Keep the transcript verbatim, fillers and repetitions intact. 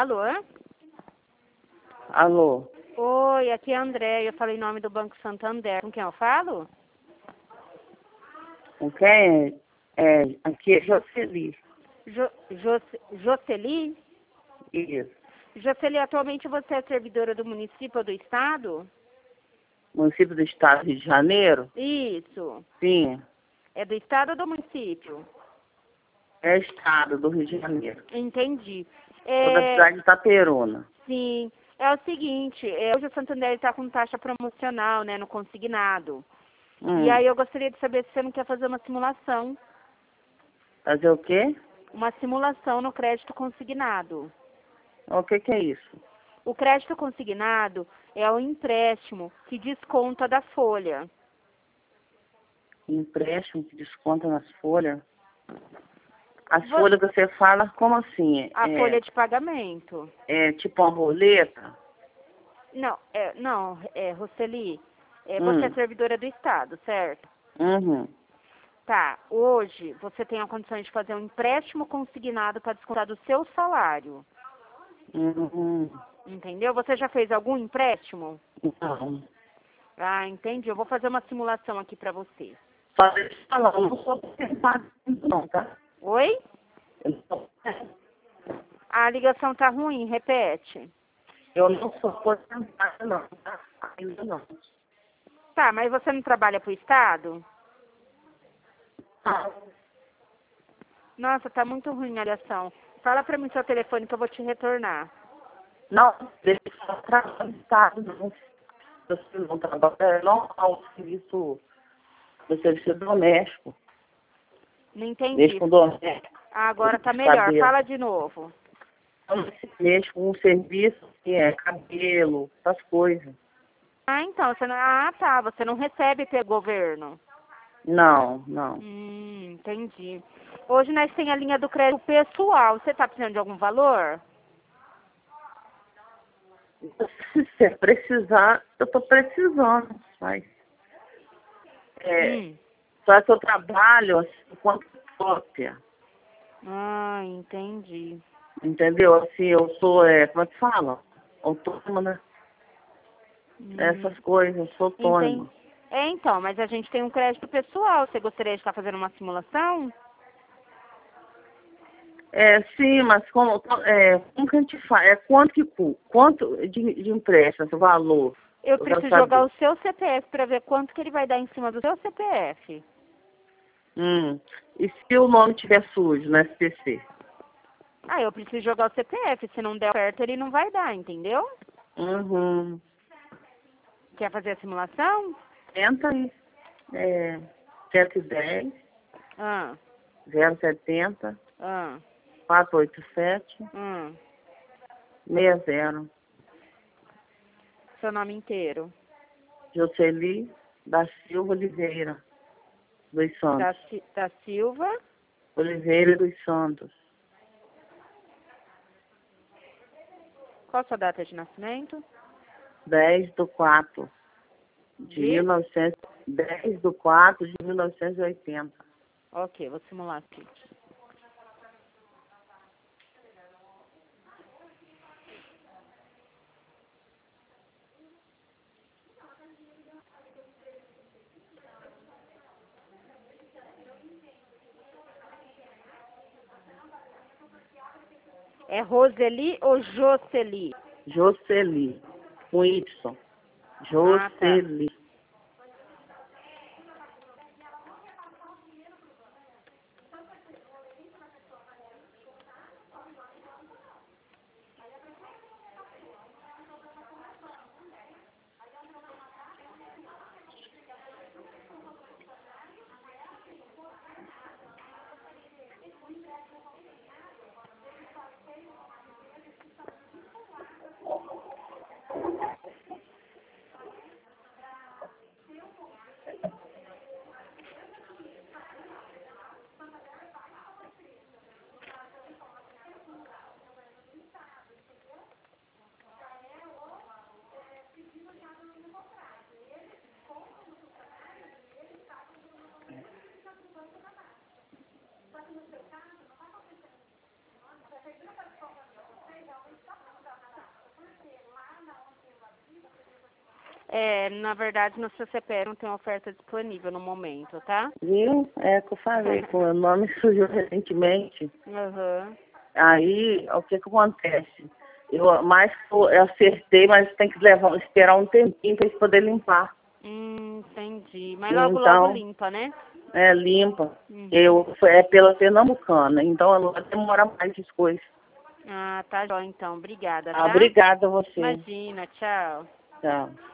Alô? Alô? Oi, aqui é a André. Eu falei em nome do Banco Santander. Com quem eu falo? Com quem? É, aqui é Jocely. Jo, Jos, Jocely? Isso. Jocely, atualmente você é servidora do município ou do estado? Município do Estado do Rio de Janeiro? Isso. Sim. É do estado ou do município? É Estado do Rio de Janeiro. Entendi. Toda a É, cidade de Itaperuna. sim. É o seguinte, é, hoje o Santander está com taxa promocional, né, no consignado. E Hum. aí eu gostaria de saber se você não quer fazer uma simulação. Fazer o quê? Uma simulação no crédito consignado. O que que é isso? O crédito consignado é o empréstimo que desconta da folha. Empréstimo que desconta nas folhas? As Vo- folhas que você fala, como assim? A É, folha de pagamento. é tipo uma boleta? Não, é, não, é, Roseli, é, você é Hum. servidora do Estado, certo? Uhum. Tá, hoje você tem a condição de fazer um empréstimo consignado para descontar do seu salário. Uhum. Entendeu? Você já fez algum empréstimo? Não. Ah, entendi. Eu vou fazer uma simulação aqui para você. Só deixa eu falar, eu não sou aposentado não, tá? Oi? Eu não A ligação tá ruim, repete. eu não sou aposentada não, tá? Ainda não. Tá, mas você não trabalha pro Estado? Ah, Nossa, tá muito ruim a ligação. Fala pra mim seu telefone que eu vou te retornar. não, deixa eu só trabalhar no Estado, não. Você não trabalha, é normal o serviço, o serviço doméstico. Não Mexo entendi. com doméstico, Ah, agora tá de melhor. cabelo. Fala de novo. Mexo com um serviço que é cabelo, essas coisas. Ah, então, você não... Ah, tá. Você não recebe pelo governo. Não, não. Hum, entendi. Hoje nós tem a linha do crédito pessoal. Você tá precisando de algum valor? Se você precisar, eu tô precisando, mas é, Hum. só que eu trabalho assim, quanto cópia, Ah, entendi. entendeu? Assim, eu sou, é, como é que fala? Autônoma, né? Hum, Essas coisas, eu sou entendi. autônoma. É, então, mas a gente tem um crédito pessoal. Você gostaria de estar fazendo uma simulação? É, sim, mas como, é, como que a gente faz? É quanto que cu- quanto de, de empréstimo, esse valor? Eu Eu quero preciso jogar saber. o seu C P F para ver quanto que ele vai dar em cima do seu C P F. Hum. E se o nome estiver sujo no S P C? Ah, eu preciso jogar o C P F. Se não der certo, ele não vai dar, entendeu? Uhum. Quer fazer a simulação? Tenta aí. É, cento e dez, Ah, zero setenta, ah, quatrocentos e oitenta e sete, ah. sessenta. Seu nome inteiro. Jocely da Silva Oliveira dos Da, Santos. Si- da Silva. Oliveira dos Santos. Qual a sua data de nascimento? dez do quatro de De? mil e novecentos, dez do quatro de mil novecentos e oitenta. Ok, vou simular aqui. É Roseli ou Jocely? Jocely, com Y. Ah, tá. Jocely. É, na verdade, no seu C P F não tem oferta disponível no momento, tá? Viu? É que eu falei, com o meu nome surgiu recentemente. Uhum. Aí, o que que acontece? Eu mais eu acertei, mas tem que levar, esperar um tempinho para eles poderem limpar. Hum, entendi. Mas logo, Então, logo limpa, né? é limpa. Uhum. Eu, é pela Pernambucana, então ela demora mais as coisas. Ah, tá jóia então. Obrigada, Ah, tá? obrigada a você. Imagina, tchau. Tchau.